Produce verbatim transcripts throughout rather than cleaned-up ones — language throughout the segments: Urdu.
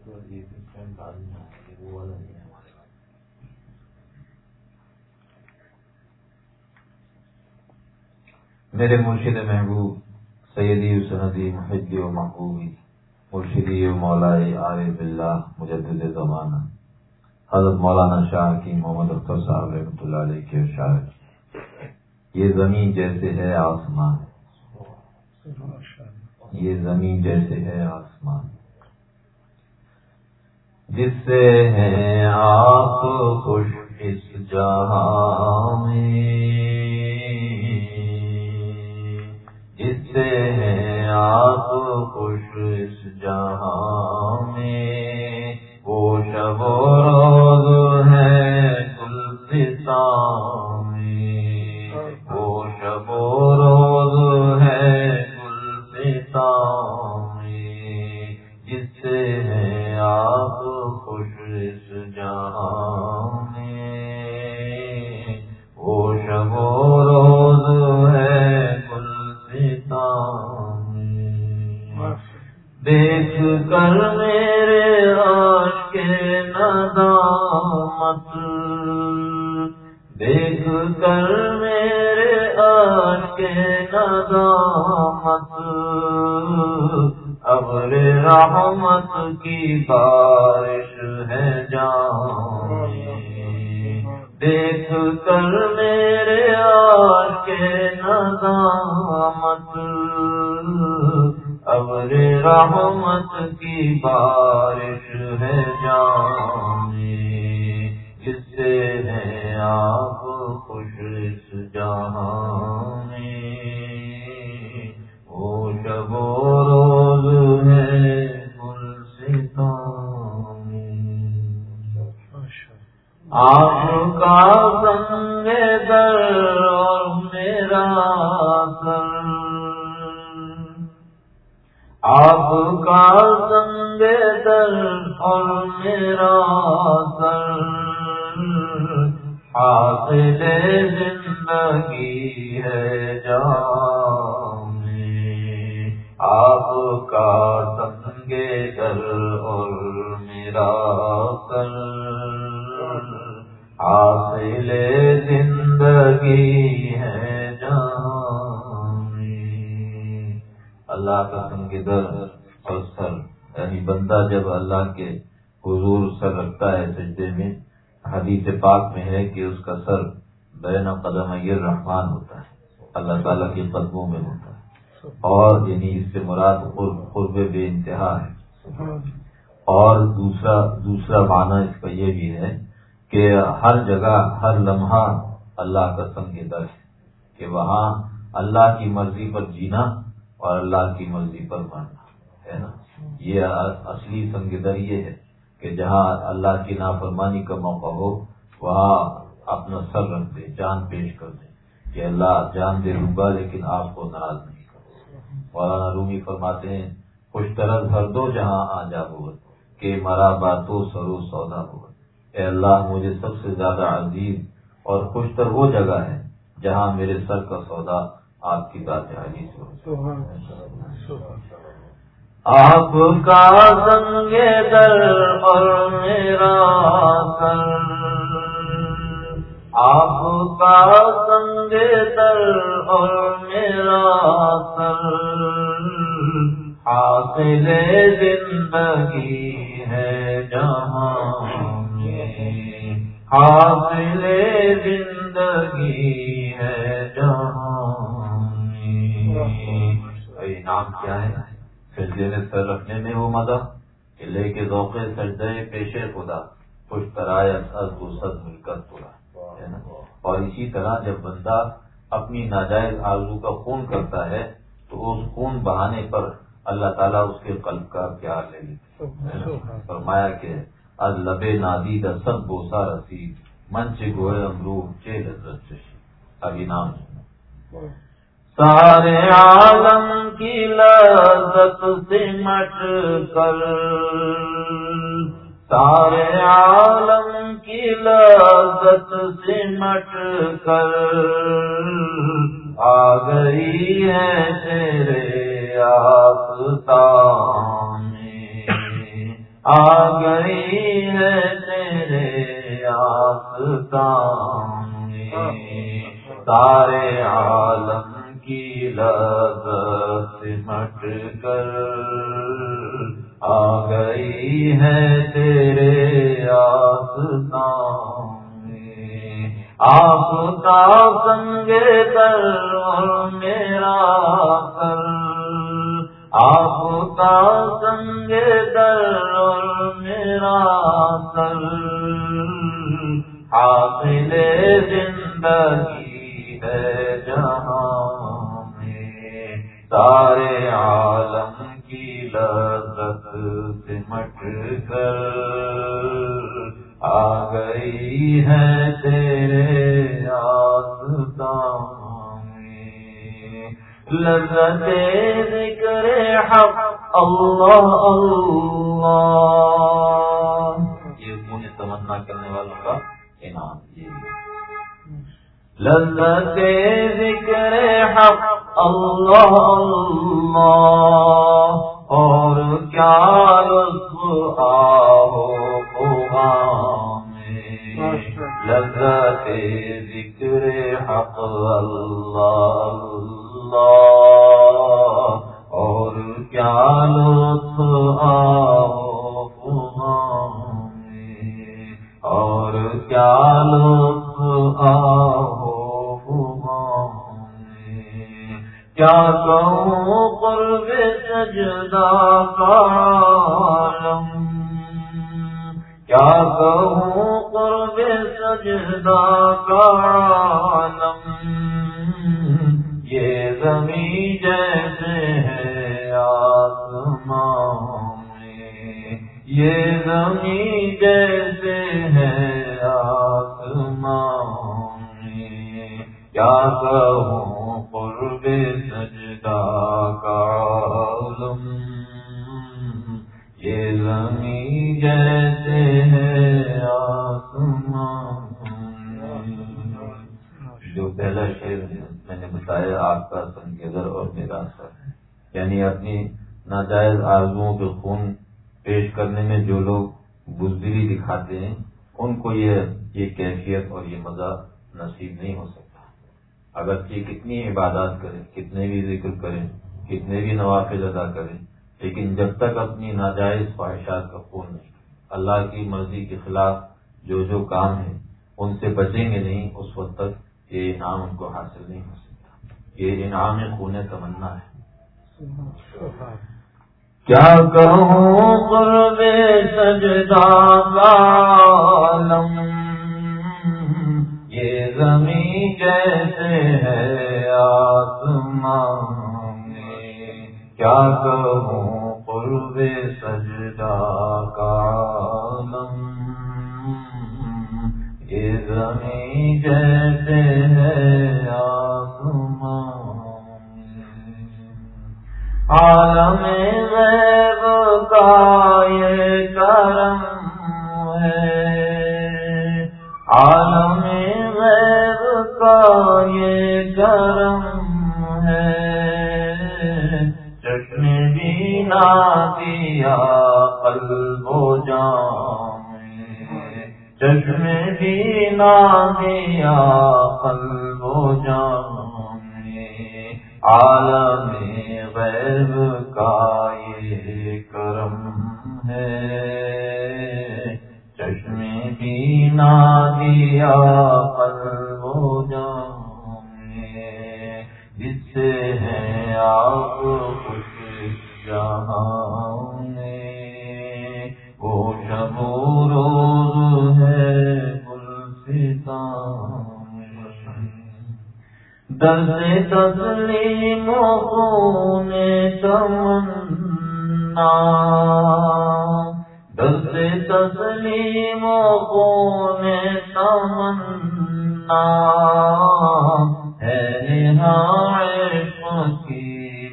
میرے مرشد محبوب سیدی و سندی محبی و محبوبی مرشدی و مولائے عارف اللہ مجدد زمانہ حضرت مولانا شاہ کی محمد اختر صاحب رحمۃ اللہ علیہ کے ارشاد، یہ زمین جیسے ہے آسمان، یہ زمین جیسے ہے آسمان، جس سے ہیں آپ خوش اس جہاں میں، جس سے ہیں آپ خوش اس جہاں میں، وہ شب و روز ہے گلستان میں، وہ شب و روز ہے گلستان میں، جس سے ہیں آپ خوش اس جہاں میں، وہ شب و روز ہے دیکھ کر میرے عاشق ندامت، دیکھ کر میرے عاشق ندامت، ابر رحمت کی بارش ہے جان، دیکھ کر میرے عاشق ندامت، ابر رحمت کی بارش ہے جان، جس سے ہیں آپ خوش اس جہاں میں، وہ شب و روز ہے گلستان میں، آپ کا سنگ در اور میرا سر، آپ کا سنگ در اور میرا سر، حاصل زندگی ہے جہاں میں، آپ کا سنگ در اور میرا سر، حاصل زندگی ہے جہاں میں۔ اللہ کا سنگ در اور سر، یعنی بندہ جب اللہ کے حضور سر رکھتا ہے سجدے میں، حدیث پاک میں ہے کہ اس کا سر بین قدمی الرحمن ہوتا ہے، اللہ تعالیٰ کے قدموں میں ہوتا ہے، اور یعنی اس سے مراد قرب بے انتہا ہے۔ اور دوسرا دوسرا معنی اس کا یہ بھی ہے کہ ہر جگہ ہر لمحہ اللہ کا سنگ در ہے، کہ وہاں اللہ کی مرضی پر جینا اور اللہ کی مرضی پر مرنا ہے نا۔ یہ اصلی سنگ در یہ ہے کہ جہاں اللہ کی نافرمانی کا موقع ہو وہاں اپنا سر رکھ دے، جان پیش کر دے کہ اللہ جان دے لوں گا لیکن آپ کو ناراض نہیں کروں۔ مولانا رومی فرماتے ہیں، خوش طرز ہر دو جہاں آ جا ہو کہ مرا باتو سرو سودا ہو، اے اللہ مجھے سب سے زیادہ عزیز اور خوشتر وہ جگہ ہے جہاں میرے سر کا سودا آپ کی ذات عالی سے ہو۔ آپ کا سنگ در اور میرا سر، آپ کا سنگ در اور میرا سر، حاصل زندگی ہے جہاں میں، حاصل زندگی ہے جہاں میں۔ انعام کیا ہے؟ سجدے میں سر رکھنے میں وہ مدد کہ لے کے ذوق سجدے پیش خدا، خوش ترایت از و صد ملکت پورا ہے نا۔ اور اسی طرح جب بندہ اپنی ناجائز آرزو کا خون کرتا ہے تو اس خون بہانے پر اللہ تعالیٰ اس کے قلب کا پیار لے لیتے۔ فرمایا کہ از لبے نادی دا سب بوسا رسید، منچ گوئے امرو چے لذت چشی۔ اب انعام سارے عالم کی لذت سمٹ کر، سارے عالم کی لذت سمٹ کر، آ گئی ہے تیرے آستان میں، آ گئی ہے تیرے آستان میں، سارے عالم کی لذت سمٹ کر آ گئی ہے تیرے آستان میں، آفتاب سنگے در اور میرا سر، آفتاب سنگے در اور میرا سر، حاصل زندگی ہے جہاں میں، سارے عالم کی لذت سمٹ کر آ گئی ہے تیرے آستان میں، لذت ذکر حق اللہ اللہ، یہ مجھے تمنا کرنے والوں کا انعام، یہ لذت ذکر حق اللہ اللہ، اور کیا لطف آہو خوباں میں، لذت ذکر حق اللہ اللہ، اور کیا لطف آہو خوباں میں، اور کیا لطف آہو خوباں میں، کیا کہوں قرب سجدہ کا عالم، کیا کہوں قرب سجدہ کا عالم، یہ زمین جیسے ہے آسمان میں، یہ زمین جیسے ہے آسمان میں، کیا کہوں قرب سجدہ کا عالم، یہ زمین جیسے ہے آسمان میں۔ جو پہلا شعر میں نے بتایا آپ کا سنگیدر اور میرا اثر ہے، یعنی اپنی ناجائز آرزوؤں کے خون پیش کرنے میں جو لوگ بزدلی دکھاتے ہیں ان کو یہ یہ کیفیت اور یہ مزہ نصیب نہیں ہو سکتا۔ اگرچہ کتنی عبادات کریں، کتنے بھی ذکر کریں، کتنے بھی نوافل ادا کریں، لیکن جب تک اپنی ناجائز خواہشات کا خون نہیں، اللہ کی مرضی کے خلاف جو جو کام ہیں ان سے بچیں گے نہیں، اس وقت تک یہ انعام ان کو حاصل نہیں ہو سکتا۔ یہ انعام خون تمنا ہے۔ کیا کہوں قرب سجدہ کا عالم، یہ زمین جیسے ہے آسمان میں، کیا کہوں قرب سجدہ کا عالم، یہ زمین جیسے ہے آسمان میں، عالم غیب کا یہ کرم ہے، عالم غیب کا یہ کرم ہے، چشم بینا دیا قلب و جان میں، چشم بینا دیا قلب و جان میں، عالم غیب کا یہ کرم ہے، چشم بینا دیا قلب و جان میں، جس سے ہے آپ خوش جہاں میں، وہ شب و روز ہے گلستان میں، درد تسلیم و خون تمنا، درد تسلیم و خون تمنا، ہے نہاں عشق کی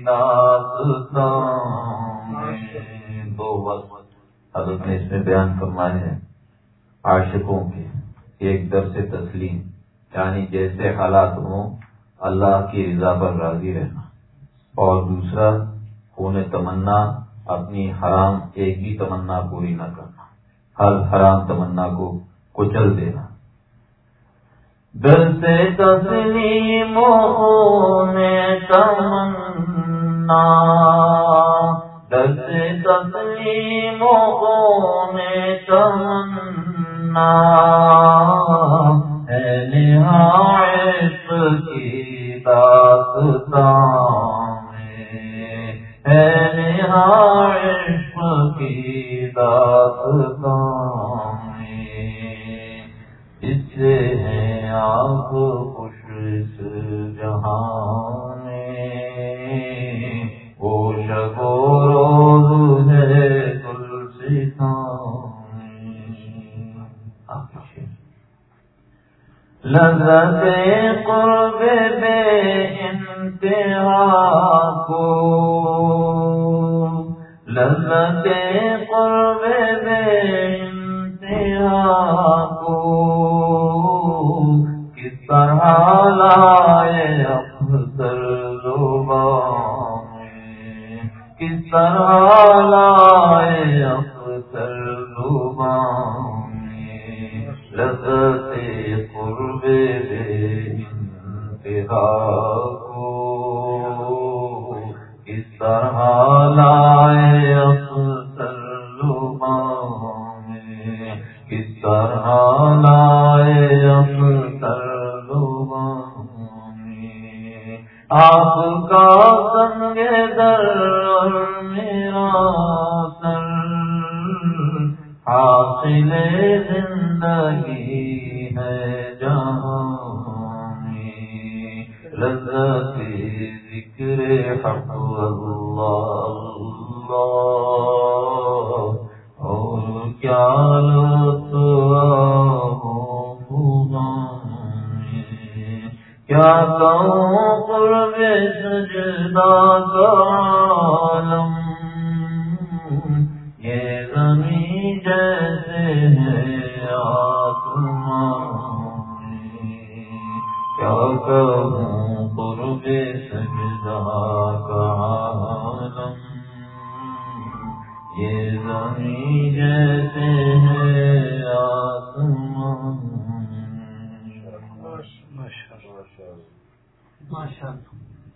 داستان میں۔ دو وقت حضرت نے اس میں بیان فرمائے ہیں عاشقوں کے، ایک درد تسلیم یعنی جیسے حالات ہوں اللہ کی رضا پر راضی رہنا، اور دوسرا خون تمنا اپنی حرام ایک بھی تمنا پوری نہ کرنا، ہر حرام تمنا کو کچل دینا۔ دل سے تسلیم ہونے تمنا، دل سے تسلیم ہونے تمنا، ہے نہایت کی داستان میں، ہے نہایت کی داستان میں، اس سے ہے آپ خوش اس جہاں میں، وہ شب و روز ہے گلستان میں۔ لذت قرب بے انتہا کو، لذت قرب بے انتہا کو، کس طرح لائے افسر زبان میں، کس طرح لائے افسر زبان میں، لذت قرب بے انتہا کو، کس طرح لائے افسر زبان میں، کس طرح لائے افسر زبان میں، آپ کا سنگ در اور میرا سر، حاصل زندگی ہے جہاں میں، لذت ذکر حق اللہ اللہ، اور کیا لطف کیا کہوں قرب سجدہ کا عالم، یہ زمین جیسے ہے آسمان میں، کیا کہوں قرب سجدہ کا عالم، یہ زمین جیسے ہے آسمان۔ ماشاء اللہ۔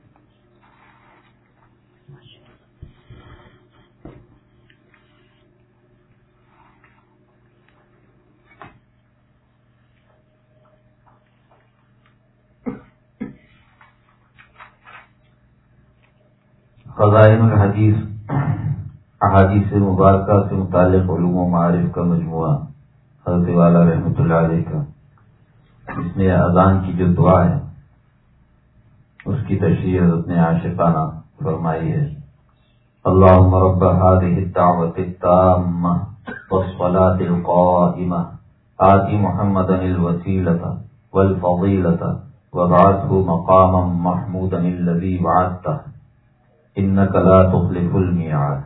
فضائل الحدیث، احادیث مبارکہ سے متعلق علوم و معارف کا مجموعہ، حضرت والا رحمۃ اللہ علیہ کا، اس میں اذان کی جو دعا ہے اس کی تشریح حضرت نے عاشقانہ فرمائی ہے۔ اللہم رب هذه الدعوة التامة والصلاة القائمة آت محمدا الوسیلة والفضیلة وابعثه مقاما محمودا الذی وعدته انک لا تخلف المیعاد۔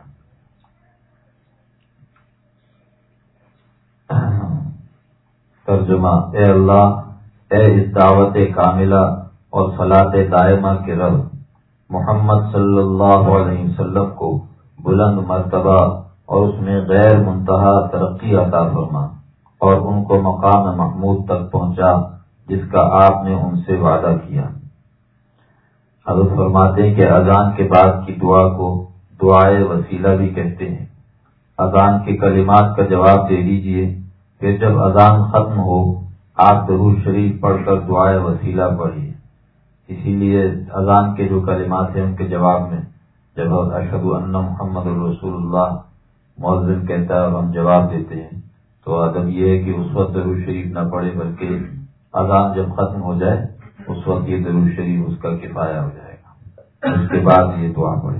ترجمہ، اے اللہ، اے اس دعوت کاملہ اور صلاۃ دائمہ کے رب، محمد صلی اللہ علیہ وسلم کو بلند مرتبہ اور اس میں غیر منتہا ترقی عطا فرما، اور ان کو مقام محمود تک پہنچا جس کا آپ نے ان سے وعدہ کیا۔ حضرت فرماتے ہیں کہ اذان کے بعد کی دعا کو دعائے وسیلہ بھی کہتے ہیں۔ اذان کے کلمات کا جواب دے دیجئے، پھر جب اذان ختم ہو آپ درود شریف پڑھ کر دعائے وسیلہ پڑھیے۔ اسی لیے اذان کے جو کلمات ہیں ان کے جواب میں جب اشہد ان محمد رسول اللہ مؤذن کہتا ہے اور ہم جواب دیتے ہیں تو ادب یہ ہے کہ اس وقت درود شریف نہ پڑھے، بلکہ اذان جب ختم ہو جائے اس وقت یہ درود شریف اس کا کفایہ ہو جائے گا، اس کے بعد یہ دعا پڑھے۔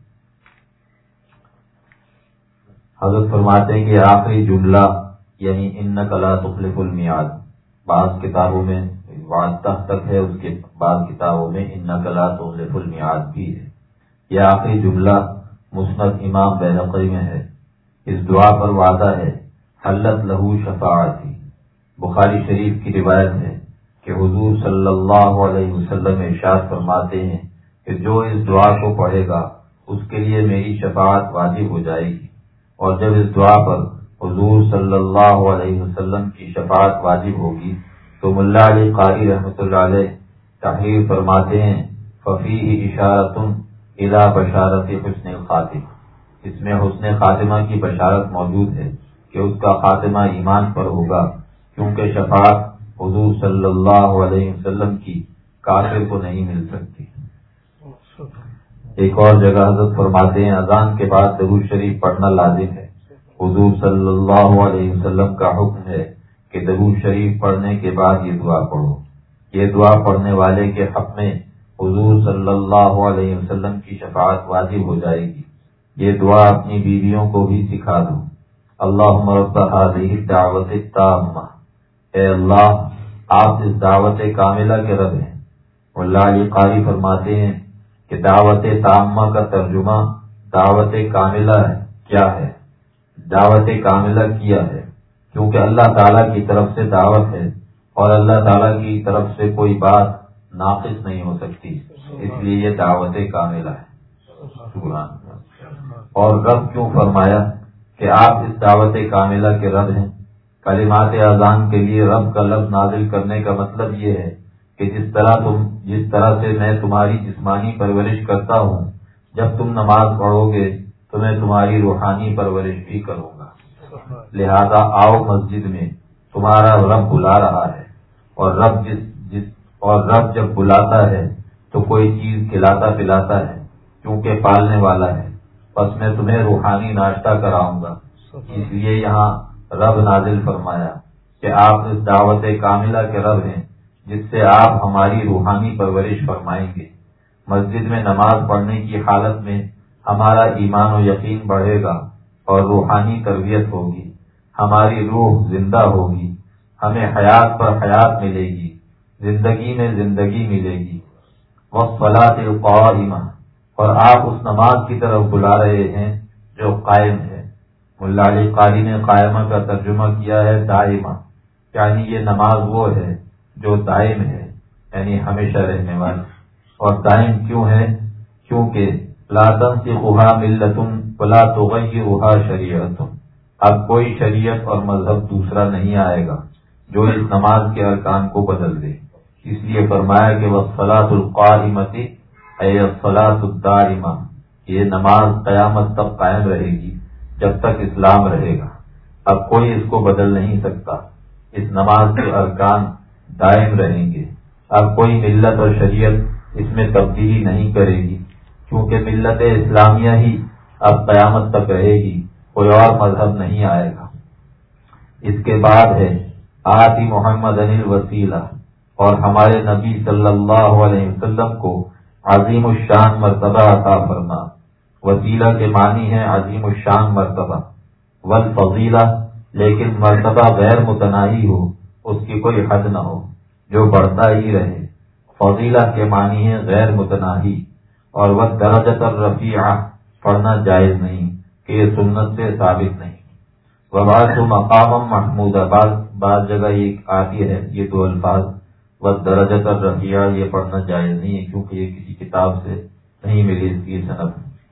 حضرت فرماتے ہیں کہ آخری جملہ یعنی انک لا تخلف المیعاد، بعض کتابوں میں وعدتہ تک ہے، اس کے بعد کتابوں میں انک لا تخلف المیعاد بھی ہے۔ یہ آخری جملہ مسند امام بہقی میں ہے۔ اس دعا پر وعدہ ہے، حلت لہو شفاعتی۔ بخاری شریف کی روایت ہے کہ حضور صلی اللہ علیہ وسلم ارشاد فرماتے ہیں کہ جو اس دعا کو پڑھے گا اس کے لیے میری شفاعت واجب ہو جائے گی۔ اور جب اس دعا پر حضور صلی اللہ علیہ وسلم کی شفاعت واجب ہوگی تو ملا علی قاری رحمۃ اللہ علیہ تحریر فرماتے ہیں ففیہ اشارۃ الی بشارت حسن الخاتمہ، اس میں حسن خاتمہ کی بشارت موجود ہے کہ اس کا خاتمہ ایمان پر ہوگا، کیونکہ شفاعت حضور صلی اللہ علیہ وسلم کی کافر کو نہیں مل سکتی۔ ایک اور جگہ حضرت فرماتے ہیں اذان کے بعد درود شریف پڑھنا لازم ہے۔ حضور صلی اللہ علیہ وسلم کا حکم ہے کہ درود شریف پڑھنے کے بعد یہ دعا پڑھو۔ یہ دعا پڑھنے والے کے حق میں حضور صلی اللہ علیہ وسلم کی شفاعت واجب ہو جائے گی۔ یہ دعا اپنی بیویوں کو بھی سکھا دو۔ اللہم رب ہذہ الدعوۃ التامہ، اے اللہ آپ اس دعوت کاملہ کے رب ہیں۔ مولا علی قاری فرماتے ہیں کہ دعوت تامہ کا ترجمہ دعوت کاملہ ہے کیا ہے؟ دعوت کاملہ کیا ہے، کیونکہ اللہ تعالیٰ کی طرف سے دعوت ہے اور اللہ تعالیٰ کی طرف سے کوئی بات ناقص نہیں ہو سکتی، اس لیے یہ دعوت کاملہ ہے۔ اور رب کیوں فرمایا کہ آپ اس دعوت کاملہ کے رب ہیں؟ کلمات اذان کے لیے رب کا لفظ نازل کرنے کا مطلب یہ ہے کہ جس طرح تم جس طرح سے میں تمہاری جسمانی پرورش کرتا ہوں، جب تم نماز پڑھو گے تو میں تمہاری روحانی پرورش بھی کروں گا۔ لہذا آؤ مسجد میں، تمہارا رب بلا رہا ہے، اور رب جس جس اور رب جب بلاتا ہے تو کوئی چیز کھلاتا پلاتا ہے، کیونکہ پالنے والا ہے، بس میں تمہیں روحانی ناشتہ کراؤں گا۔ اس لیے یہاں رب نازل فرمایا کہ آپ اس دعوت کاملہ کے رب ہیں جس سے آپ ہماری روحانی پرورش فرمائیں گے۔ مسجد میں نماز پڑھنے کی حالت میں ہمارا ایمان و یقین بڑھے گا اور روحانی تربیت ہوگی، ہماری روح زندہ ہوگی، ہمیں حیات پر حیات ملے گی، زندگی میں زندگی ملے گی۔ والصلاۃ القائمہ، اور آپ اس نماز کی طرف بلا رہے ہیں جو قائم ہے۔ مولا علی قاری نے قائمہ کا ترجمہ کیا ہے دائمہ، یعنی یہ نماز وہ ہے جو دائم ہے، یعنی ہمیشہ رہنے والی۔ اور دائم کیوں ہے؟ کیونکہ لا تنسخھا ملۃ ولا تغیرھا شریعۃ، اب کوئی شریعت اور مذہب دوسرا نہیں آئے گا جو اس نماز کے ارکان کو بدل دے۔ اس لیے فرمایا کہ والصلاۃ القائمۃ اے الصلاۃ الدائمہ، یہ نماز قیامت تک قائم رہے گی جب تک اسلام رہے گا، اب کوئی اس کو بدل نہیں سکتا۔ اس نماز کے ارکان دائم رہیں گے، اب کوئی ملت اور شریعت اس میں تبدیلی نہیں کرے گی، کیونکہ ملت اسلامیہ ہی اب قیامت تک رہے گی، کوئی اور مذہب نہیں آئے گا۔ اس کے بعد ہے آتی محمد الوسیلہ، اور ہمارے نبی صلی اللہ علیہ وسلم کو عظیم الشان مرتبہ عطا فرما۔ وسیلہ کے معنی ہے عظیم الشان مرتبہ، والفضیلہ، لیکن مرتبہ غیر متناہی ہو، اس کی کوئی حد نہ ہو، جو بڑھتا ہی رہے۔ فضیلہ کے معنی ہے غیر متناہی، اور والدرجۃ الرفیعہ پڑھنا جائز نہیں کہ یہ سنت سے ثابت نہیں۔ وبعث مقام محمود، بعض بعض جگہ یہ آتی ہے یہ دو الفاظ، والدرجۃ الرفیعہ، یہ پڑھنا جائز نہیں ہے کیونکہ یہ کسی کتاب سے نہیں ملی اس کی سند۔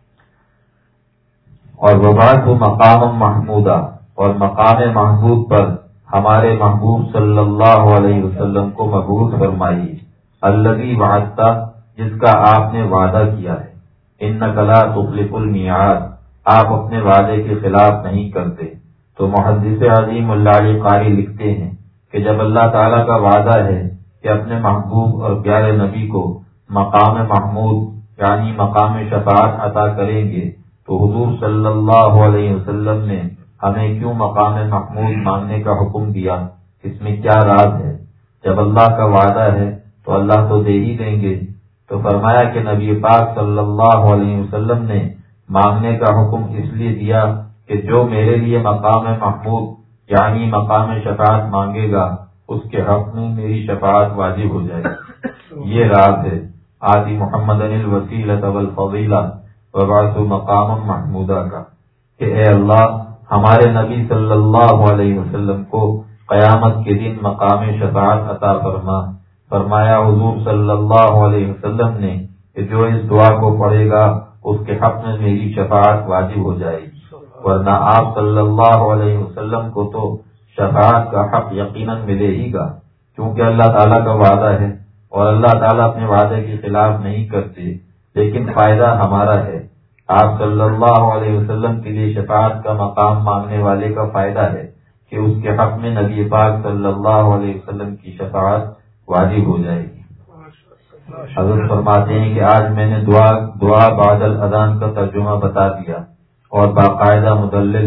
اور وبعث مقام محمودہ، اور مقام محمود پر ہمارے محبوب صلی اللہ علیہ وسلم کو مبعوث فرمائیے، الذی وعدت، جس کا آپ نے وعدہ کیا ہے، انک لا تخلف المیعاد، آپ اپنے وعدے کے خلاف نہیں کرتے۔ تو محدث عظیم اللہ علی قاری لکھتے ہیں کہ جب اللہ تعالیٰ کا وعدہ ہے کہ اپنے محبوب اور پیارے نبی کو مقام محمود یعنی مقام شفاعت عطا کریں گے، تو حضور صلی اللہ علیہ وسلم نے ہمیں کیوں مقام محمود مانگنے کا حکم دیا؟ اس میں کیا راز ہے؟ جب اللہ کا وعدہ ہے تو اللہ تو دے ہی دیں گے۔ تو فرمایا کہ نبی پاک صلی اللہ علیہ وسلم نے مانگنے کا حکم اس لیے دیا کہ جو میرے لیے مقام محمود یعنی مقام شفاعت مانگے گا اس کے حق میں میری شفاعت واجب ہو جائے گی۔ یہ راز ہے آدی محمد الوسیلۃ والفضیلہ وبعث مقام محمودہ کا، کہ اے اللہ ہمارے نبی صلی اللہ علیہ وسلم کو قیامت کے دن مقام شفاعت عطا فرما۔ فرمایا حضور صلی اللہ علیہ وسلم نے کہ جو اس دعا کو پڑھے گا اس کے حق میں میری شفاعت واجب ہو جائے گی، ورنہ آپ صلی اللہ علیہ وسلم کو تو شفاعت کا حق یقیناً ملے ہی گا، کیونکہ اللہ تعالیٰ کا وعدہ ہے اور اللہ تعالیٰ اپنے وعدے کے خلاف نہیں کرتے، لیکن فائدہ ہمارا ہے۔ آپ صلی اللہ علیہ وسلم کے لیے شفاعت کا مقام مانگنے والے کا فائدہ ہے کہ اس کے حق میں نبی پاک صلی اللہ علیہ وسلم کی شفاعت واجب ہو جائے گی۔ حضرت فرماتے ہیں کہ آج میں نے دعا دعا بعد الاذان کا ترجمہ بتا دیا، اور باقاعدہ مدلل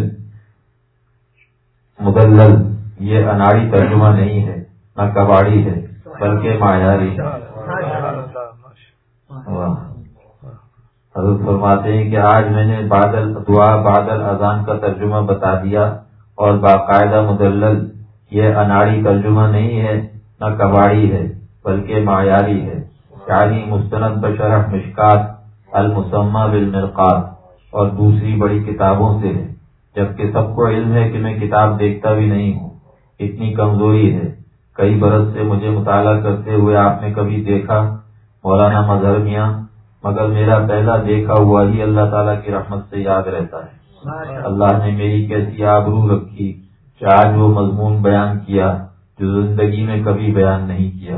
مدلل یہ اناڑی ترجمہ نہیں ہے، نہ کباڑی ہے، بلکہ معیاری ہے۔ حضرت فرماتے ہیں کہ آج میں نے بعد دعا بعد الاذان کا ترجمہ بتا دیا، اور باقاعدہ مدلل یہ اناڑی ترجمہ نہیں ہے، نہ کباڑی ہے، بلکہ معیاری ہے، یعنی مستند بشرح مشکات المسمى بالمرقات اور دوسری بڑی کتابوں سے ہے، جبکہ سب کو علم ہے کہ میں کتاب دیکھتا بھی نہیں ہوں، اتنی کمزوری ہے۔ کئی برس سے مجھے مطالعہ کرتے ہوئے آپ نے کبھی دیکھا مولانا مظہر میاں، مگر میرا پہلا دیکھا ہوا ہی اللہ تعالیٰ کی رحمت سے یاد رہتا ہے۔ اللہ نے میری کیسی آبرو رکھی کہ آج وہ مضمون بیان کیا جو زندگی میں کبھی بیان نہیں کیا۔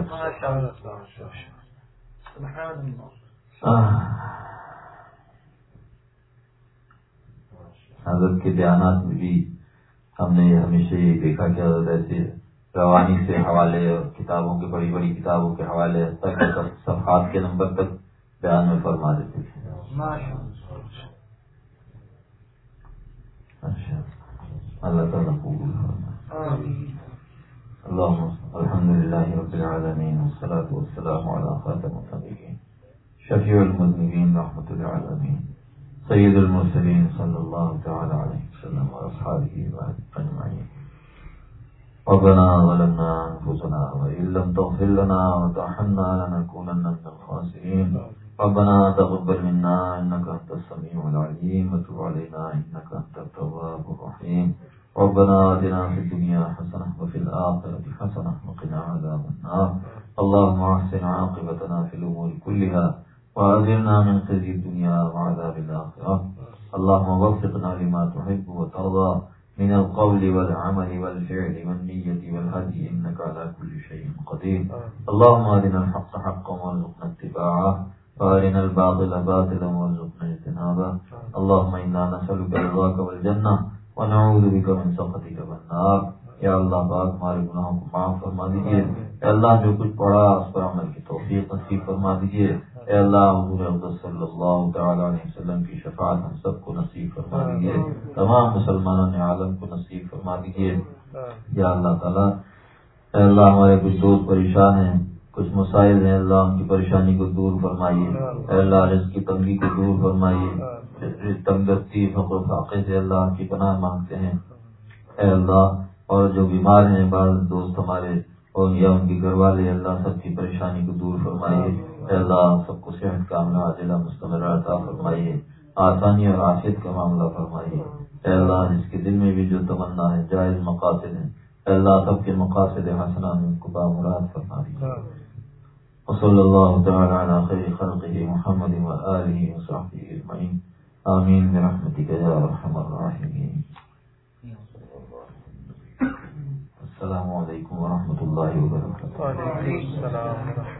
حضرت کے بیانات میں بھی ہم نے ہمیشہ یہ دیکھا کہ حضرت ایسے روانی سے حوالے اور کتابوں کے بڑی بڑی کتابوں کے حوالے تک صفحات کے نمبر تک بیان میں فرما دیتے تھے۔ اچھا، اللہ تعالیٰ قبول فرمائے۔ اللهم الحمد لله رب العالمين والصلاة والسلام على خاتم النبيين شفيع المذنبين رحمة العالمين سيد المرسلين صلى الله تعالى عليه وسلم وأصحابه أجمعين۔ ربنا ظلمنا أنفسنا وإن لم تغفر لنا وترحمنا لنكونن من الخاسرين۔ ربنا تقبل منا إنك أنت السميع العليم وتب علينا إنك أنت التواب الرحيم۔ ربنا آتنا في الدنيا حسنة وفي الآخرة حسنة وقنا عذاب النار۔ اللهم أحسن عاقبتنا في الأمور كلها وأجرنا من خزي الدنيا وعذاب الآخرة۔ اللهم وفقنا لما تحب وترضى من القول والعمل والفعل والنية والهدي إنك على كل شيء قدير۔ اللهم أرنا الحق حقا وارزقنا اتباعه وأرنا الباطل باطلا وارزقنا اجتنابه۔ اللهم إنا نسألك رضاك والجنة ونعوذ بك من سخطك والنار۔ یا اللہ پاک ہمارے گناہوں کو معاف فرما دیجیے، اے اللہ جو کچھ پڑھا اس پر عمل کی توفیق نصیب فرما دیجیے، اے اللہ حضور اقدس صلی اللہ تعالی علیہ وسلم کی شفاعت ہم سب کو نصیب فرما دیجیے، تمام مسلمانوں نے عالم کو نصیب فرما دیجیے۔ یا اللہ تعالیٰ، اے اللہ ہمارے کچھ دوست پریشان ہیں، کچھ مسائل ہیں، اللہ ان کی پریشانی کو دور فرمائیے، اے اللہ رزق کی تنگی کو دور فرمائیے، تنگ دستی فقر و فاقے سے اللہ کی پناہ مانگتے ہیں، اے اللہ، اور جو بیمار ہیں بعض دوست ہمارے اور یا ان کے گھر والے، اللہ سب کی پریشانی کو دور فرمائیے، اے اللہ سب کو صحت کاملہ عاجلہ مستمرہ عطا فرمائیے، آسانی اور عافیت کا معاملہ فرمائیے، اے اللہ جس کے دل میں بھی جو تمنا ہے، جائز مقاصد ہیں، اے اللہ سب کے مقاصد حسنہ میں ان کو بامراد فرما دیجیے۔ وصلی اللہ تعالی علی خیر خلقہ محمد وآلہ وصحبہ اجمعین، آمین برحمتک یا ارحم الراحمین۔ السلام علیکم ورحمۃ اللہ وبرکاتہ۔